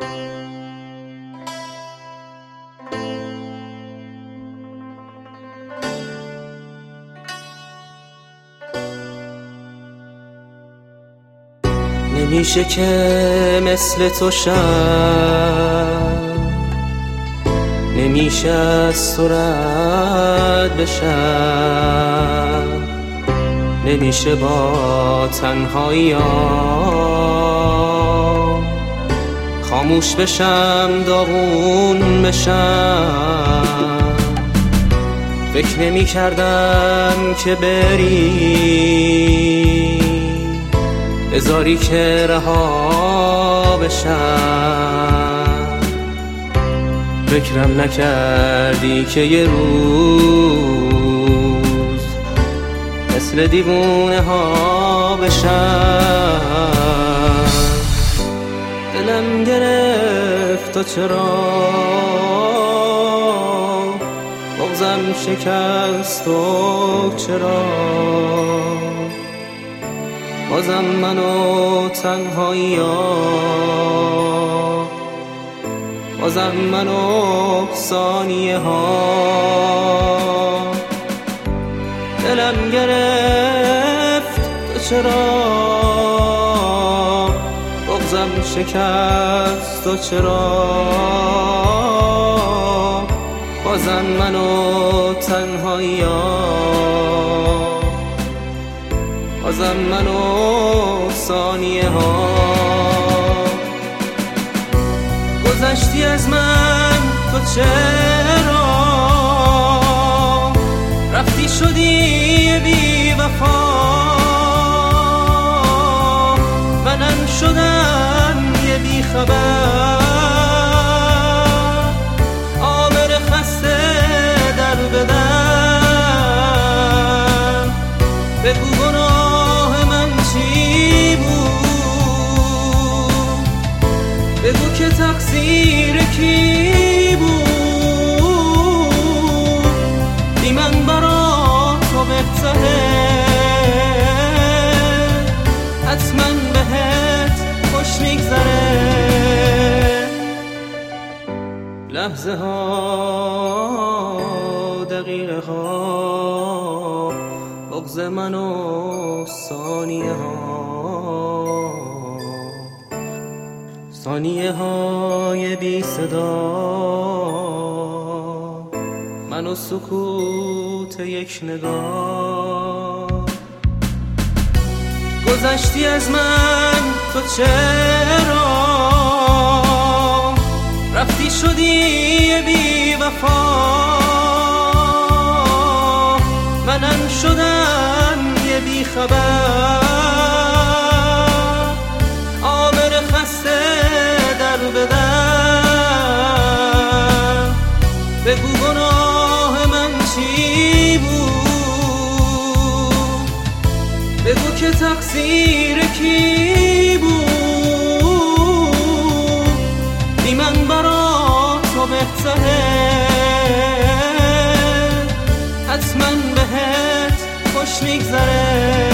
نمیشه که مثل تو شم، نمیشه از تو رد بشم، نمیشه با تنهایی خاموش بشم، داغون بشم. فکر نمی کردم که بری، بذاری که رها بشم. فکرم نکردی که یه روز مثل دیوونه ها بشم. دلم گرفت تا چرا بغضم شکست و چرا بازم منو تنهایی بازم منو ثانیه ها. دلم گرفت تو چرا بغضم شکست و چرا بازم منو تنهایی بازم منو ثانیه ها. گذشتی از من تو چرا رفتی شدی بی وفا، منم شدم یه بی خبر، آبر خسته در بدن. بگو گناه من چی بود، بگو که تقصیر کی بود. بی من برا تو بهتره، حتما بهت خوش میگذره. لحظه ها دقیقه ها بغض من و ثانیه های بی صدا، من و سکوت یک نگاه. گذشتی از من تو چرا رفتی شدی بی وفا، منم شدم یه بی خبر، آبر خسته در بدن. بگو گناه من چی بود، بگو که تقصیر کی بود. بی من برا تو بهتره، حتما بهت خوش میگذره.